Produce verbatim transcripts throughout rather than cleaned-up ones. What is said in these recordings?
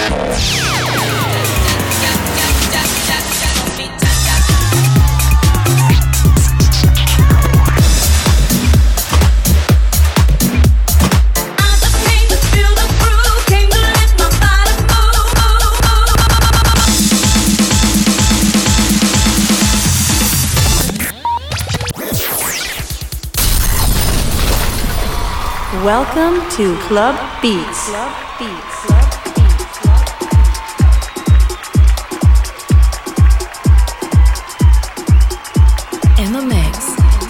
Welcome to Club Beats. Club Beats. In the mix.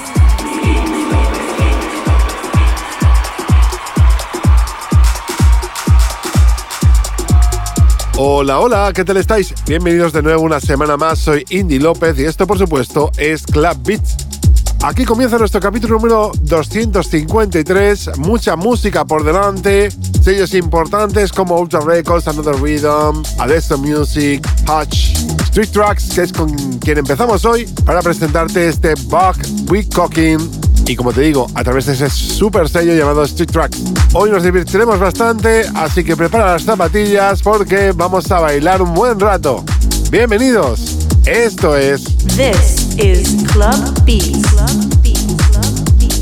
Hola, hola, ¿qué tal estáis? Bienvenidos de nuevo una semana más, soy Indy López y esto por supuesto es Club Beats. Aquí comienza nuestro capítulo número doscientos cincuenta y tres, mucha música por delante, sellos importantes como Ultra Records, Another Rhythm, Adesso Music, Hutch, Street Tracks, que es con quien empezamos hoy para presentarte este Buck Weecocking y como te digo, a través de ese super sello llamado Street Tracks. Hoy nos divertiremos bastante, así que prepara las zapatillas porque vamos a bailar un buen rato. Bienvenidos, esto es... This is Club Beats. Club Beats. Club Beats.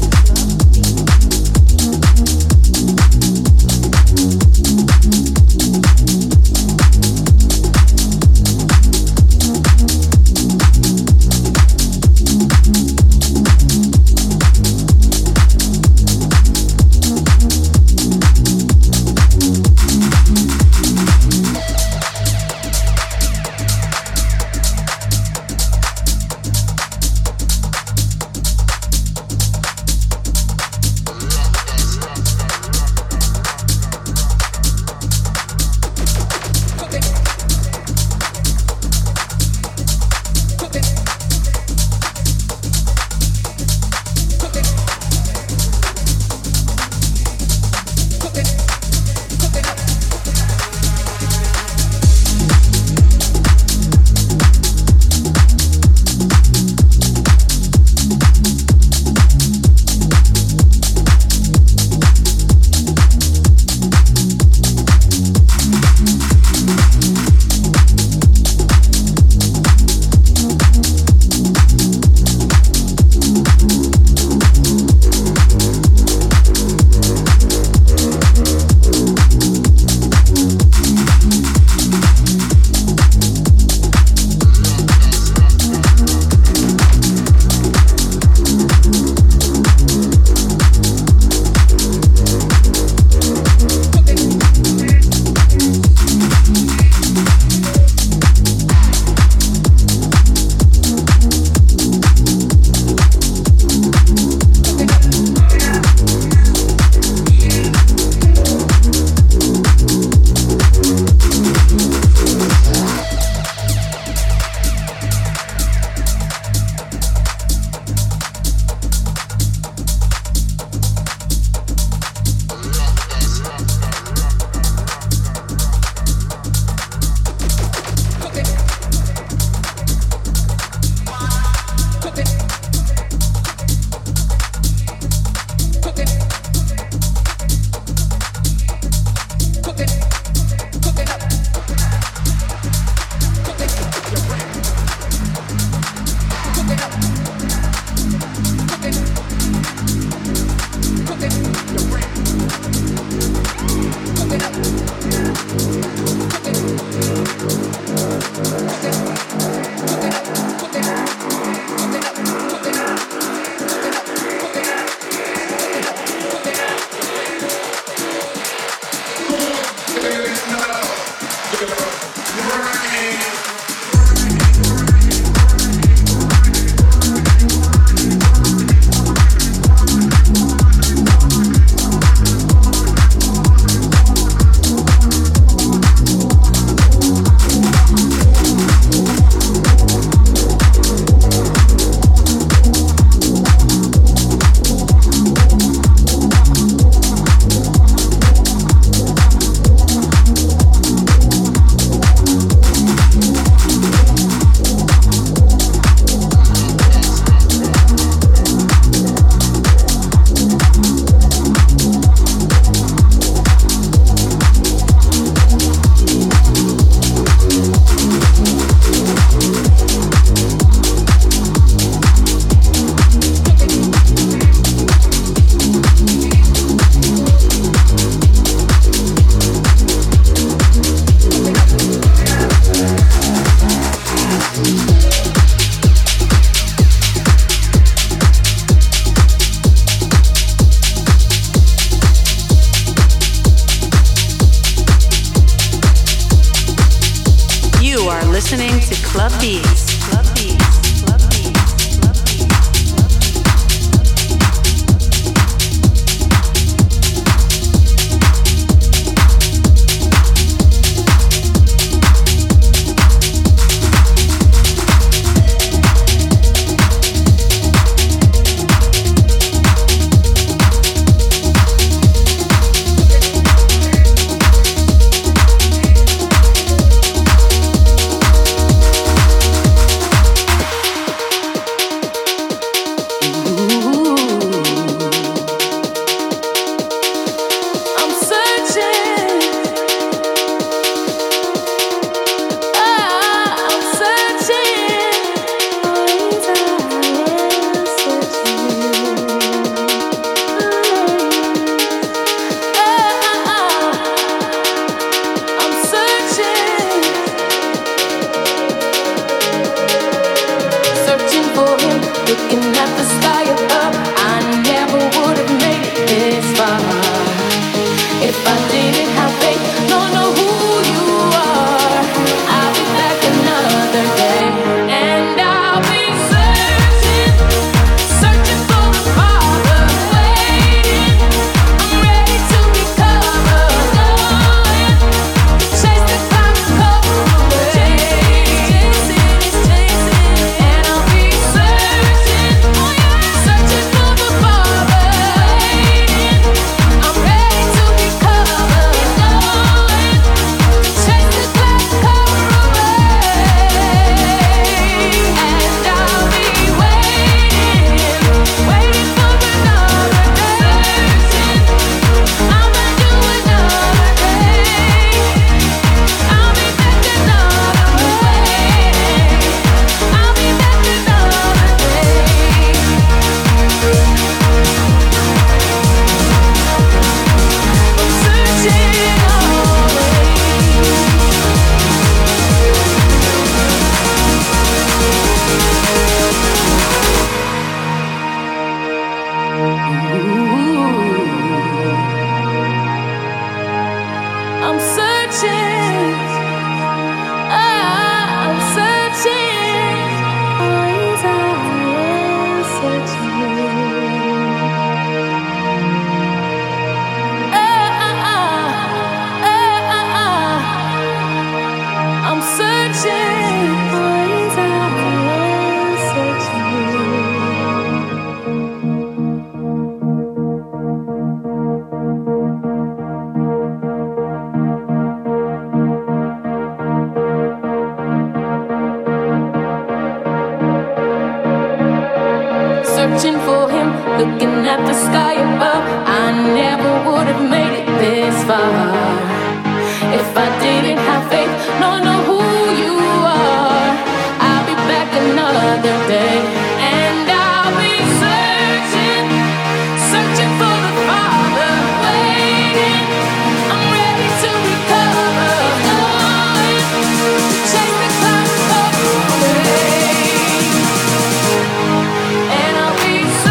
listening to Club Beats. Club Beats. Club Beats. Club Beats.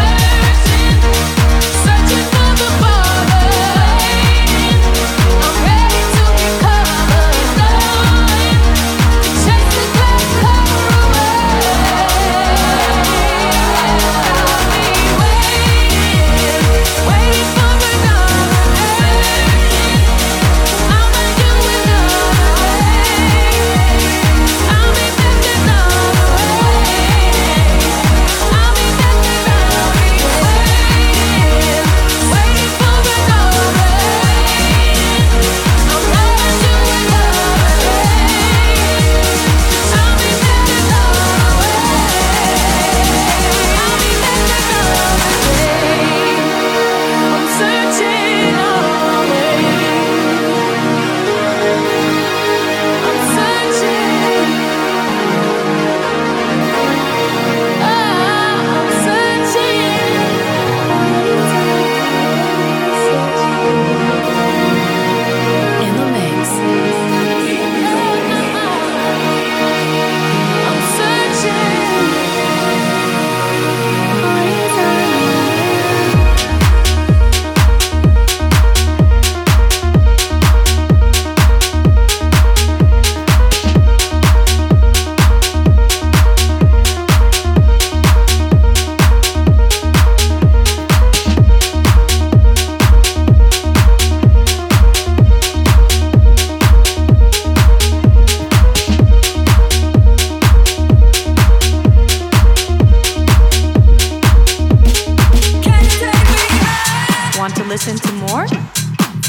I'm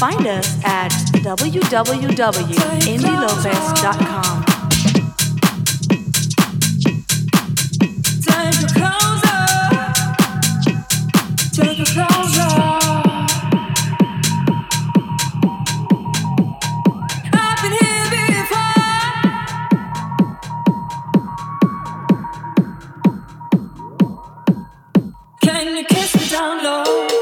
Find us at w w w dot indy lopez dot com. Take your clothes off. Take your clothes off. I've been here before. Can you kiss me down low?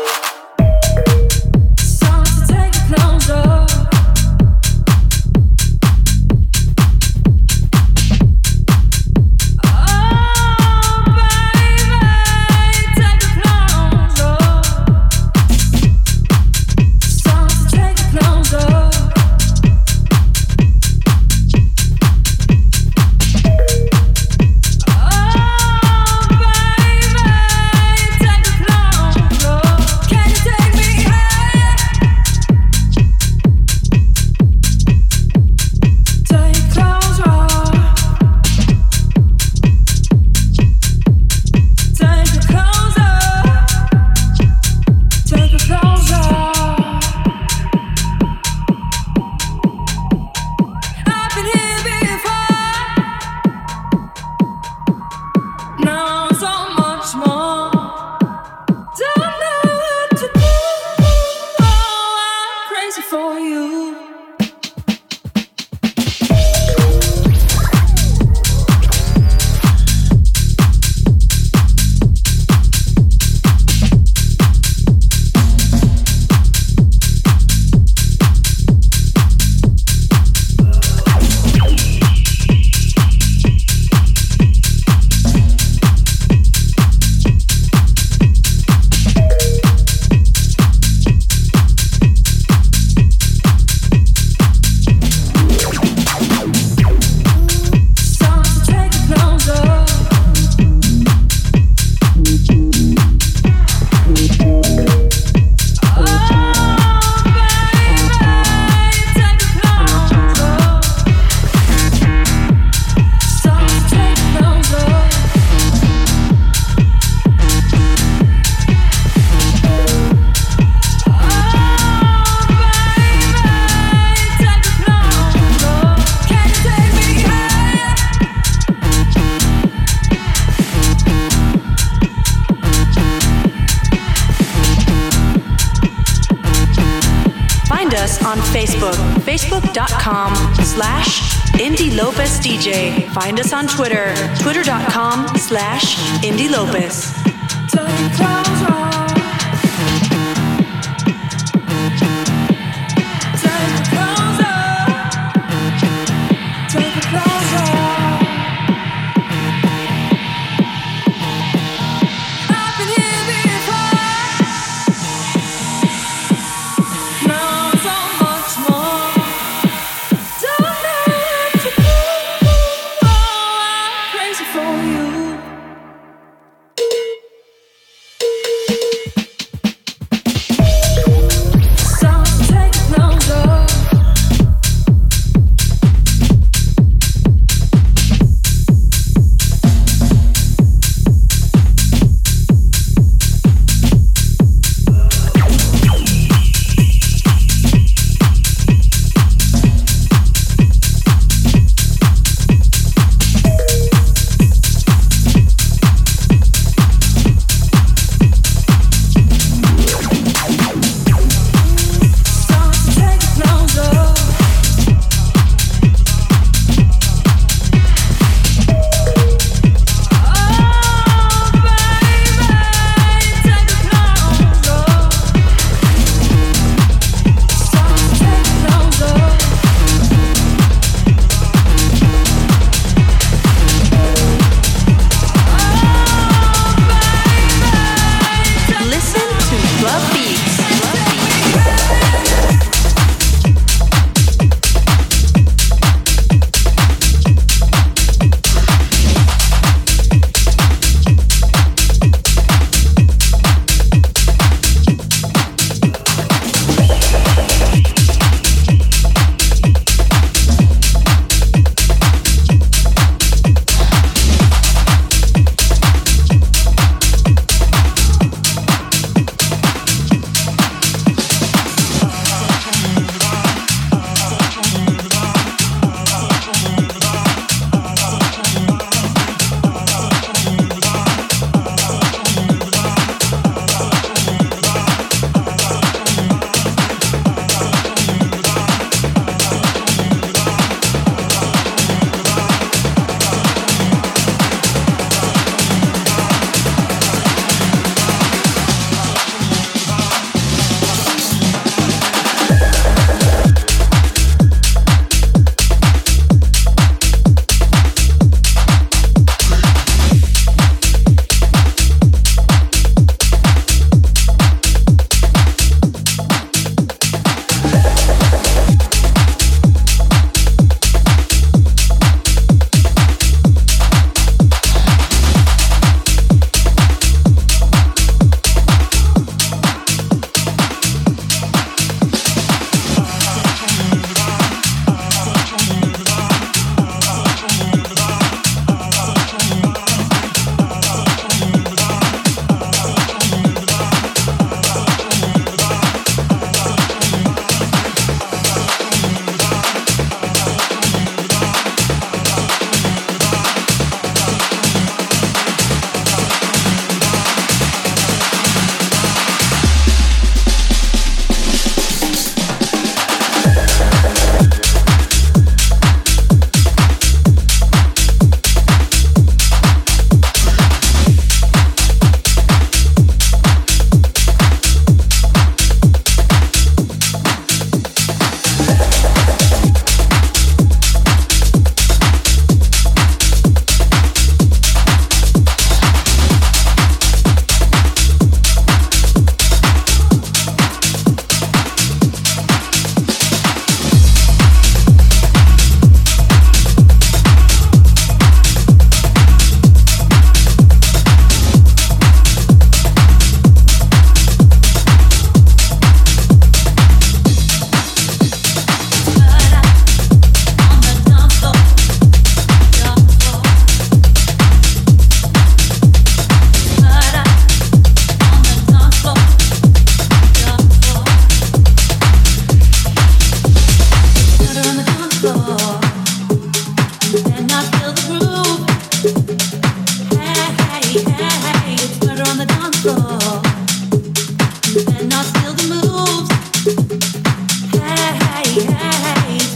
facebook dot com slash Indy Lopez D J. Find us on Twitter, twitter dot com slash Indy Lopez.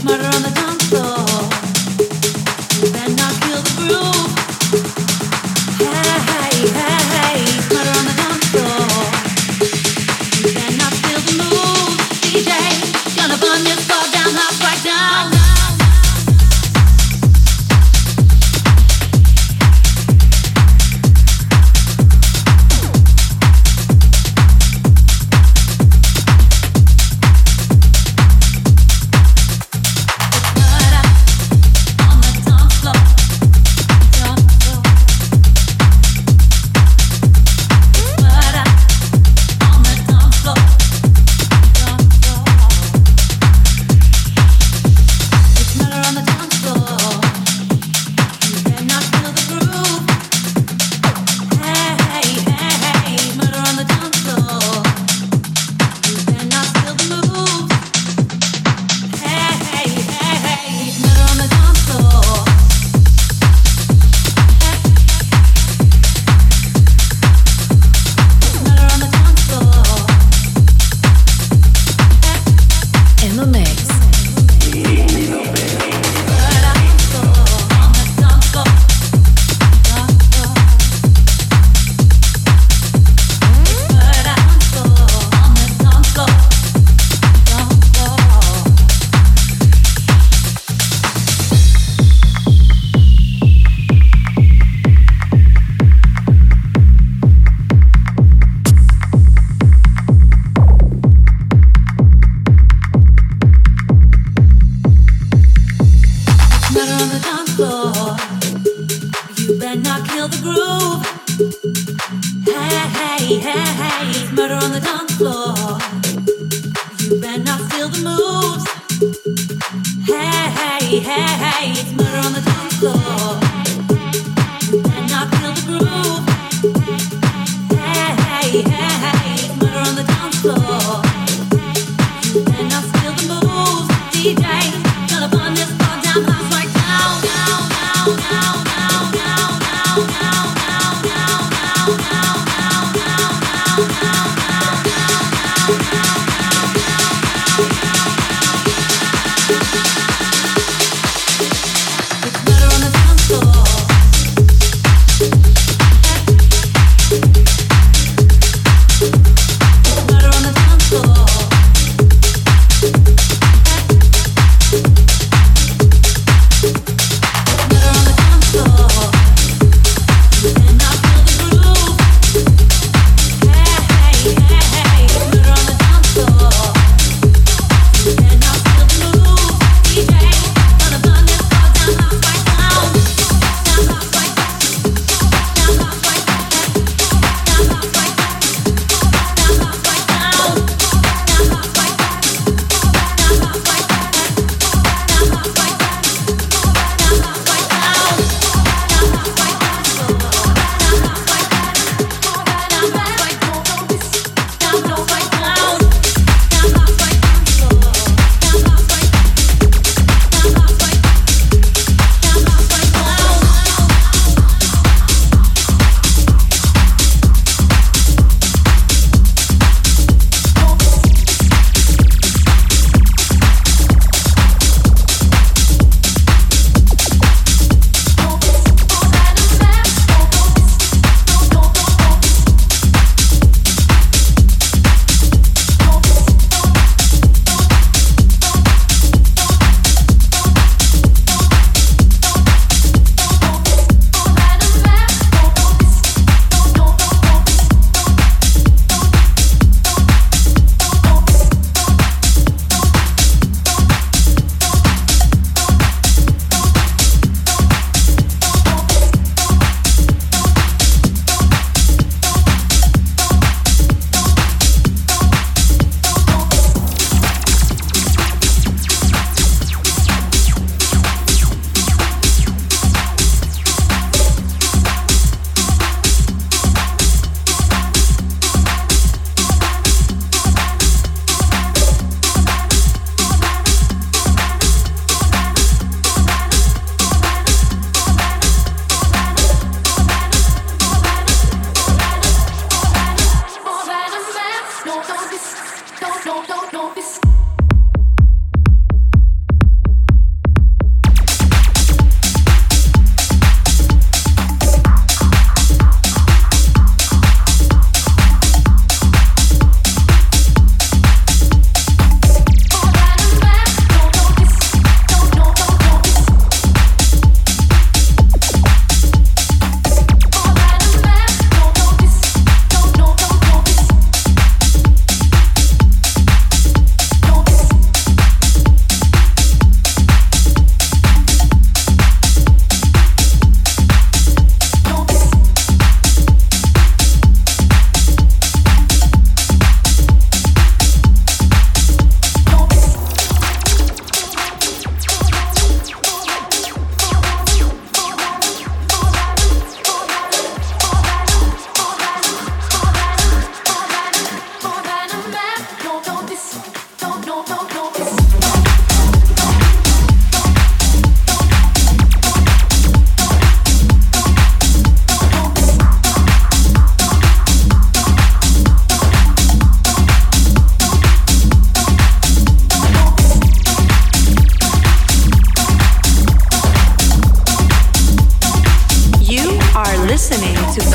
It's better on the dance floor.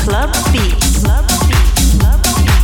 Club Beats. Club Beats. Club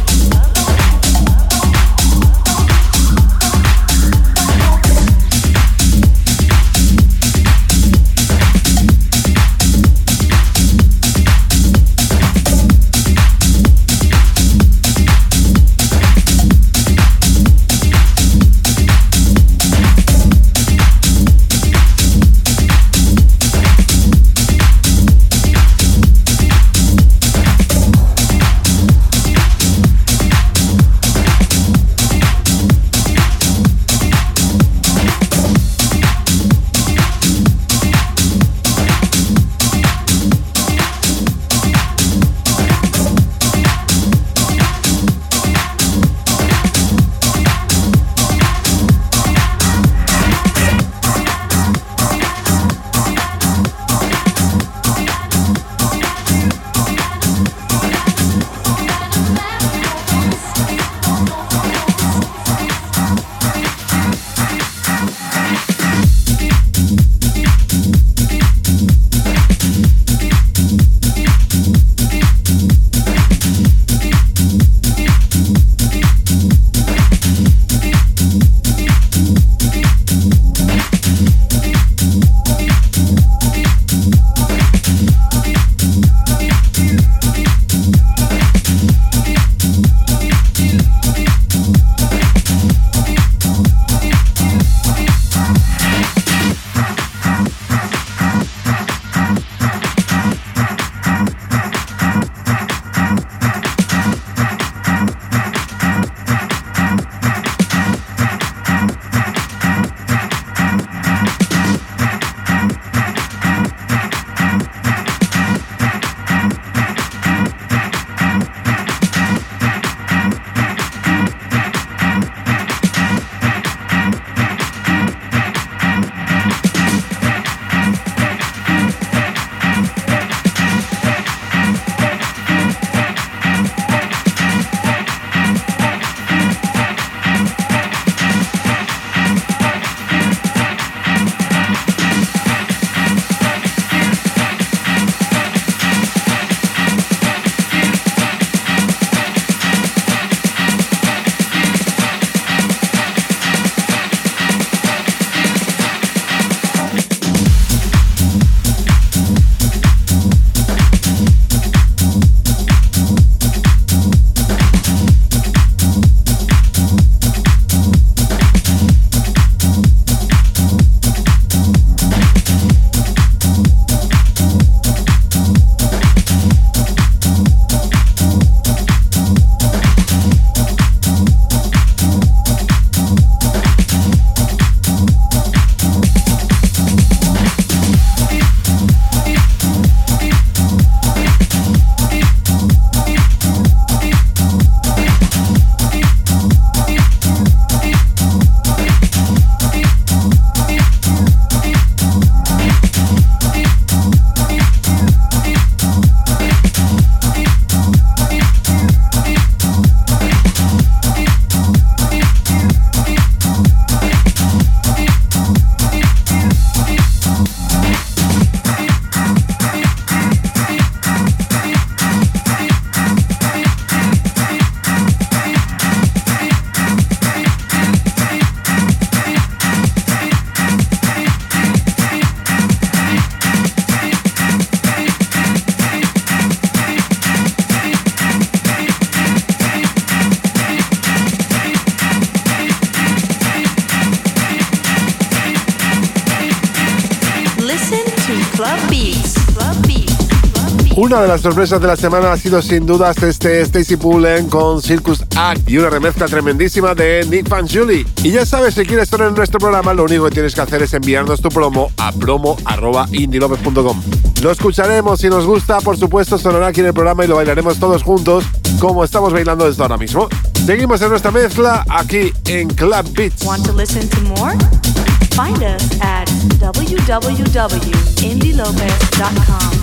Una de las sorpresas de la semana ha sido sin dudas este Stacy Pullen con Circus Act y una remezcla tremendísima de Nick Fanciulli. Y ya sabes, si quieres estar en nuestro programa, lo único que tienes que hacer es enviarnos tu promo a promo arroba indie lopez punto com. Lo escucharemos, si nos gusta, por supuesto, sonará aquí en el programa y lo bailaremos todos juntos, como estamos bailando desde ahora mismo. Seguimos en nuestra mezcla aquí en Club Beats. Want to listen to more? Find us at w w w dot indie lopez dot com.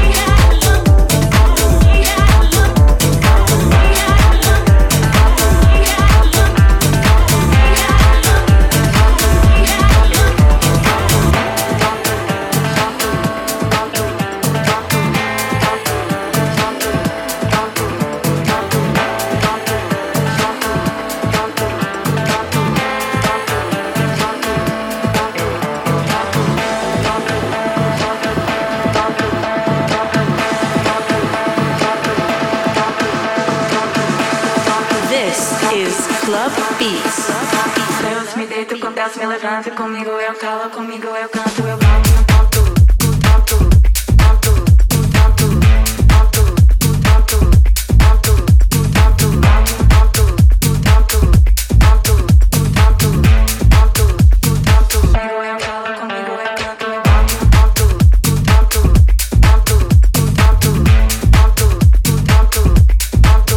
Club Beats. Deus me deito com Deus me levanta, comigo eu calo, comigo eu canto, eu bato no ponto, ponto, ponto, ponto, ponto, ponto, ponto, ponto, ponto, ponto, ponto, ponto, ponto, comigo eu calo, comigo eu canto, eu bato no ponto, ponto, ponto, ponto, ponto, ponto, ponto, ponto,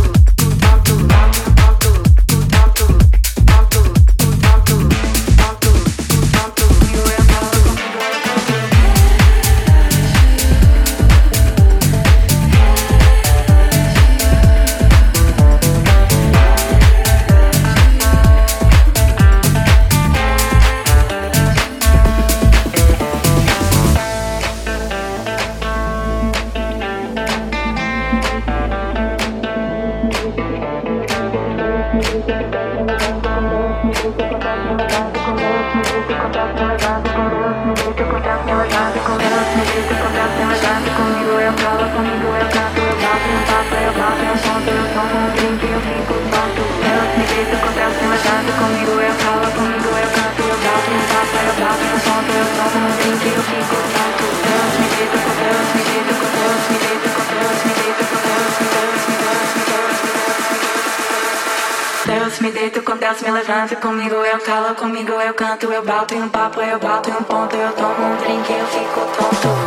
me deito com Deus me levanta, comigo eu calo, comigo eu canto, eu bato em um papo, eu bato em um ponto, eu tomo um drink, eu fico tonto.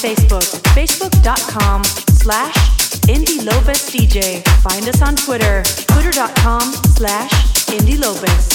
Facebook, facebook.com slash Indie Lopez DJ. Find us on Twitter, twitter.com slash Indie Lopez.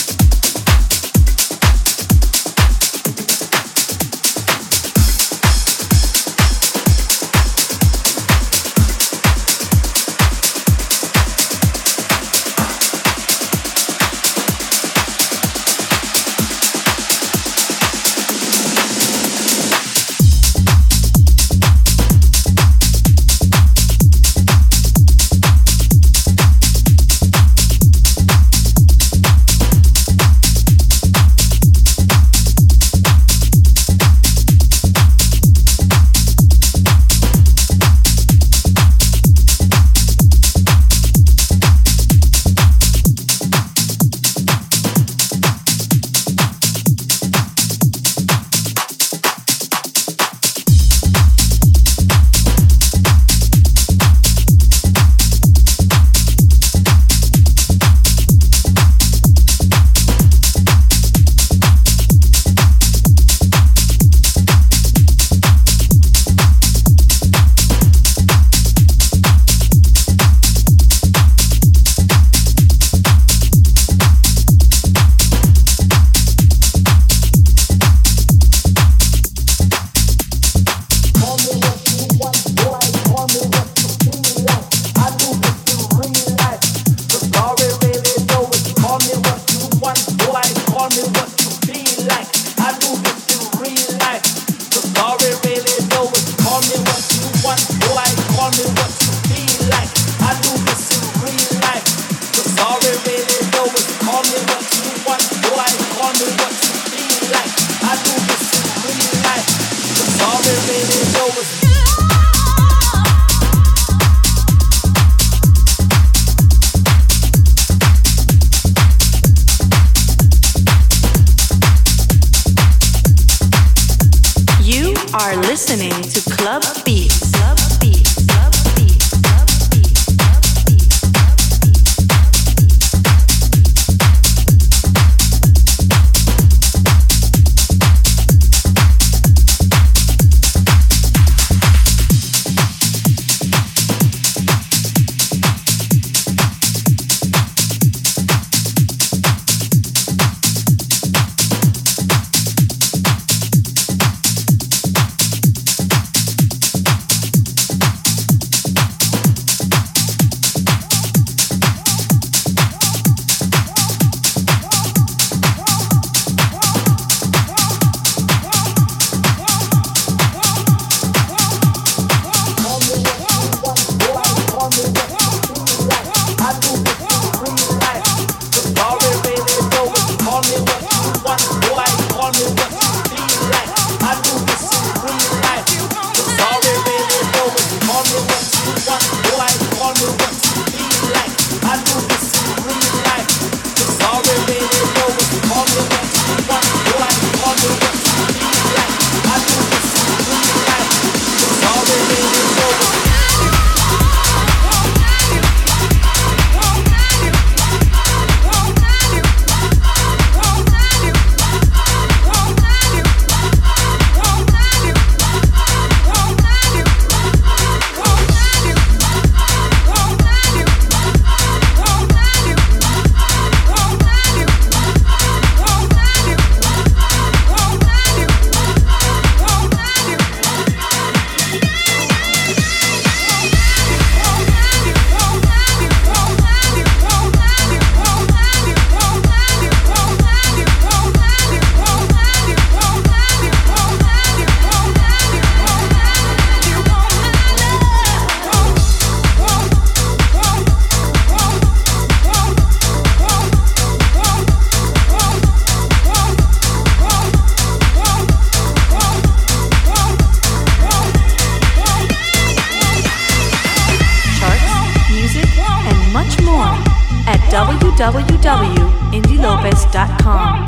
w w w dot indie lopez dot com.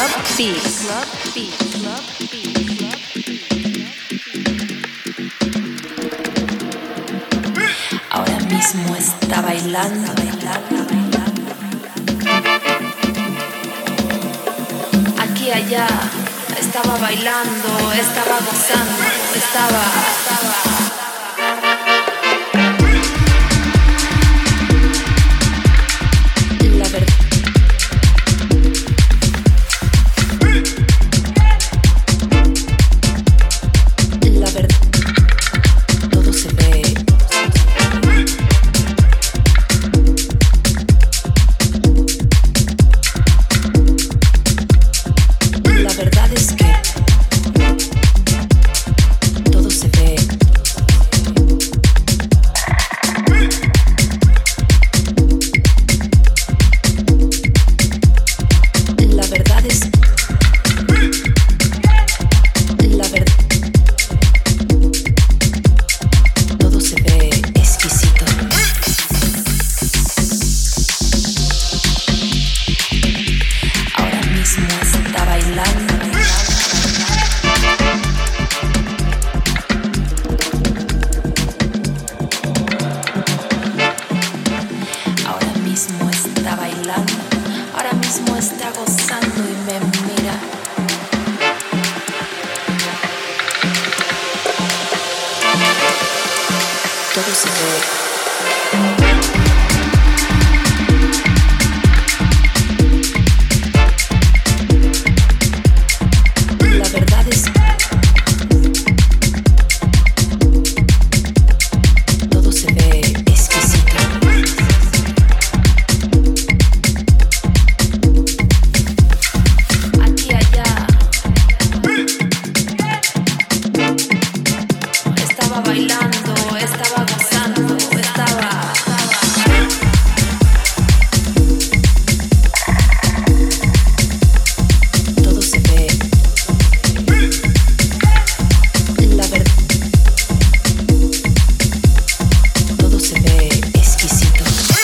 Club Beats. Club Beats. Club Beats. Ahora mismo está bailando, bailando, bailando. Aquí allá estaba bailando, estaba gozando, estaba, estaba. La verdad. La verdad. Todo se ve. La verdad es que todo se ve. La verdad es la verdad. Todo se ve exquisito. Ahora mismo está bailando. Ahora mismo está bailando. Ahora mismo está gozando y me mira. Todo se ve. La verdad es todo se ve exquisito. Aquí allá estaba bailando, estaba gozando, estaba, todo se ve. La verdad. Todo se ve exquisito.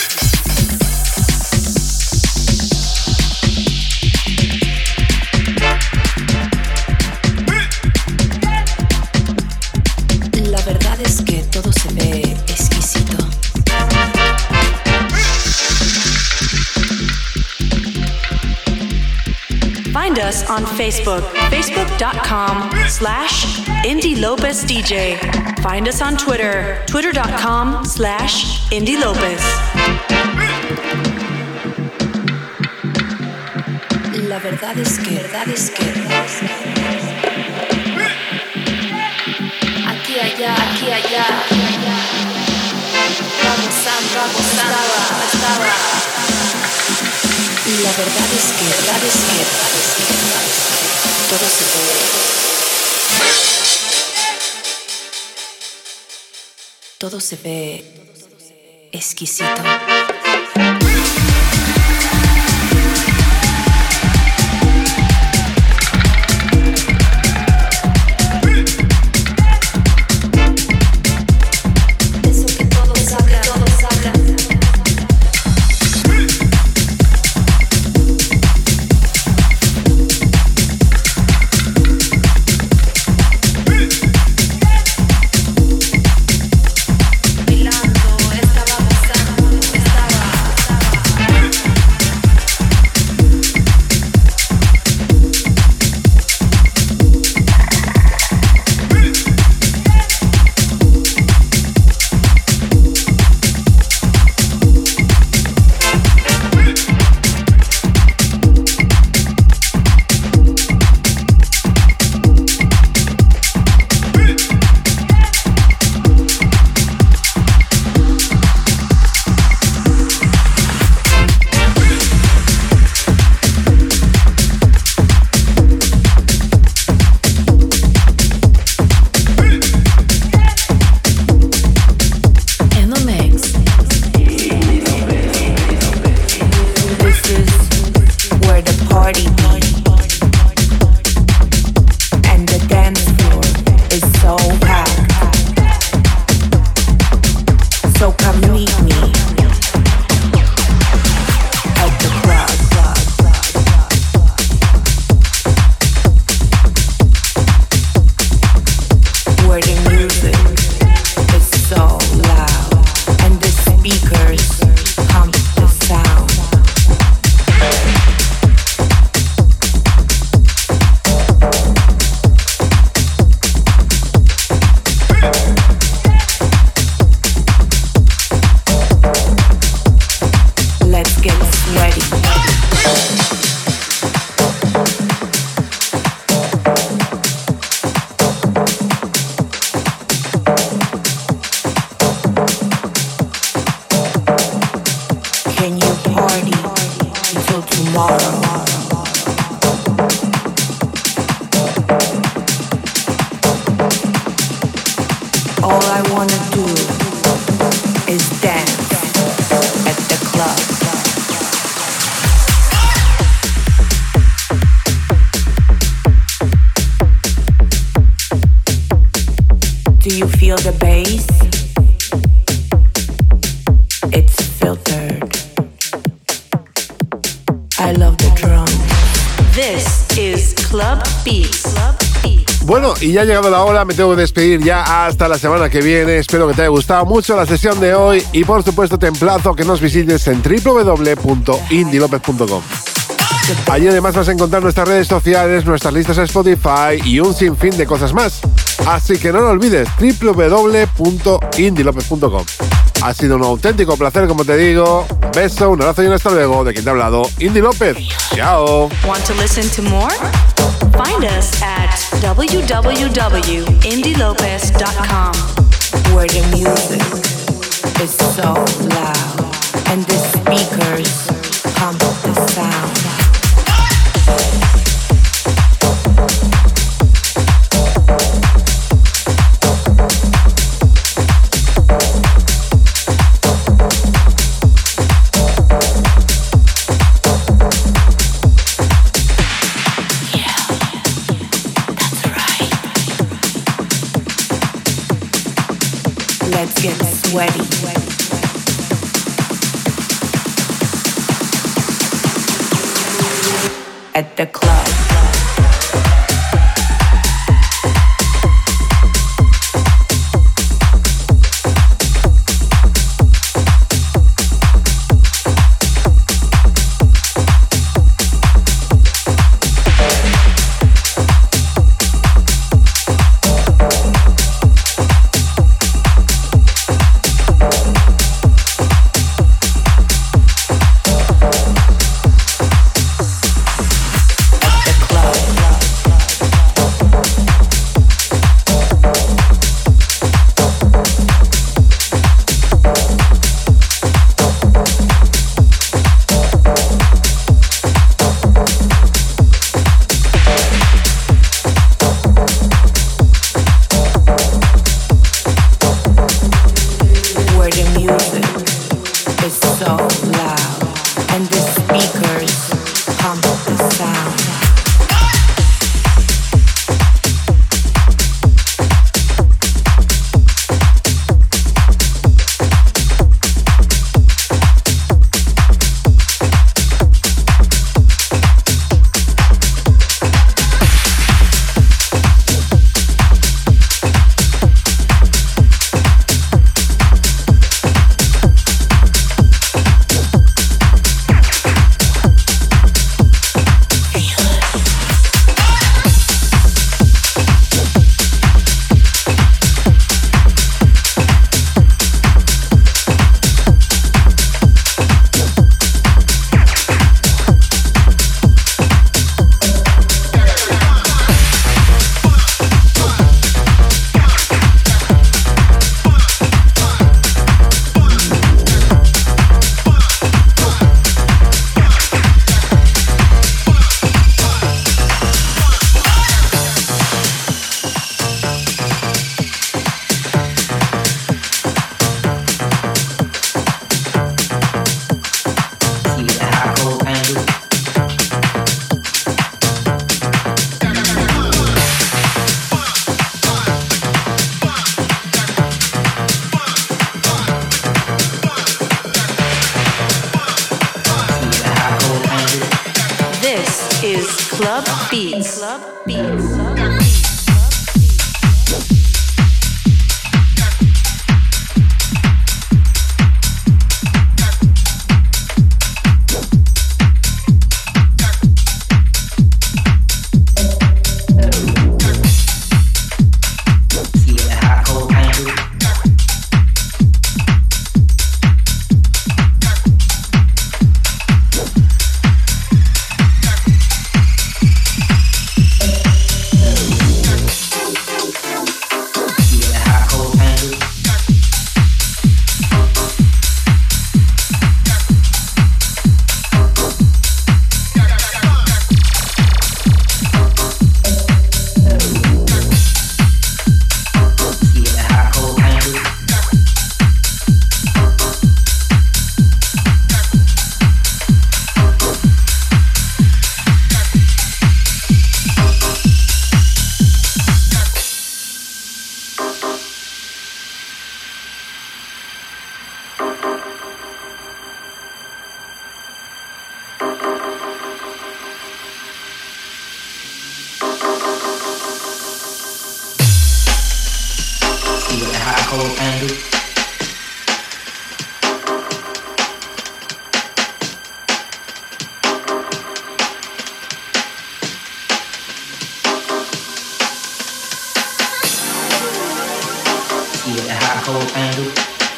La verdad es que todo se ve exquisito. Find us on Facebook, facebook.com slash Indie Lopez DJ. Find us on Twitter, twitter.com slash Indie Lopez. La verdad es que, verdad es que, aquí allá, aquí allá, vamos, vamos, estaba, estaba. La verdad es que, verdad es que, verdad es que, verdad es que todo se ve. Todo se ve exquisito. Eso que todos hablan, todos hablan. Bailando, estaba gozando, estaba, tomorrow. All I wanna do is dance at the club. Do you feel the bass? It's filtered. I love the drum. This is Club Beats. Club Beats. Bueno, y ya ha llegado la hora, me tengo que despedir ya hasta la semana que viene. Espero que te haya gustado mucho la sesión de hoy y por supuesto te emplazo que nos visites en w w w punto indie lopez punto com. Allí además vas a encontrar nuestras redes sociales, nuestras listas de Spotify y un sinfín de cosas más. Así que no lo olvides, w w w punto indie lopez punto com. Ha sido un auténtico placer, como te digo. Beso, un abrazo y un hasta luego. De quien te ha hablado, Indie López. Chao. Want to listen to more? Find us at w w w dot indie lopez dot com, where the music is so loud and the speakers pump the sound. Let's get sweaty. At the club. Club Beats. Club Beats. Club Beats. cold angle. See it, a hot cold angle.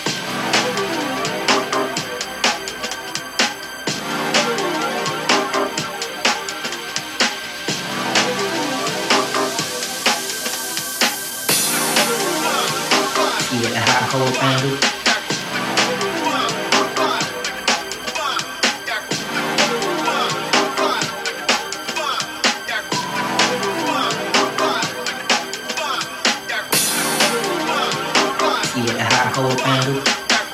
See it, a hot cold angle. See it, a hot cold angle.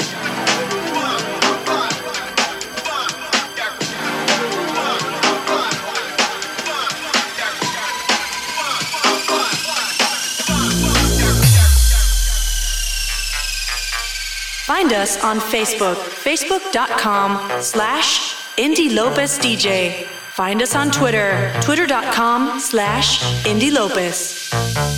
Find us on Facebook, facebook.com slash Indy Lopez DJ. Find us on Twitter, twitter.com slash Indy Lopez.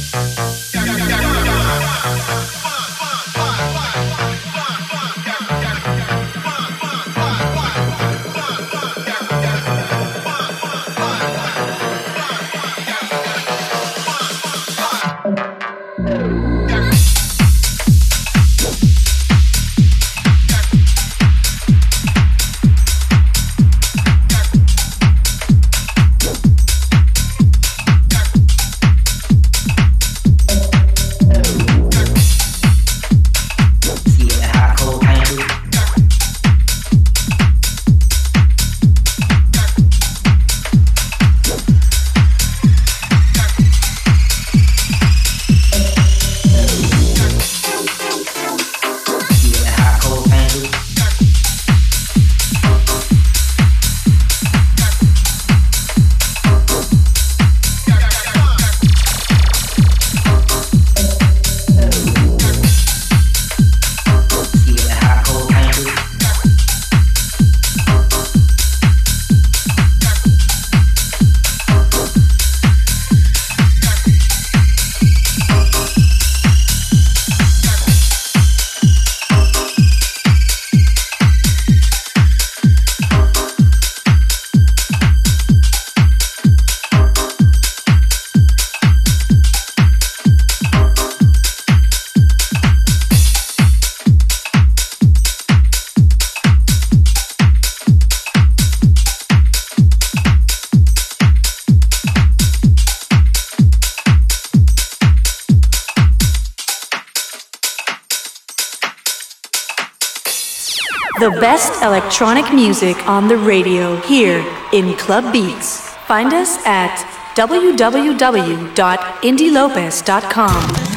The best electronic music on the radio here in Club Beats. Find us at w w w dot indy lopez dot com.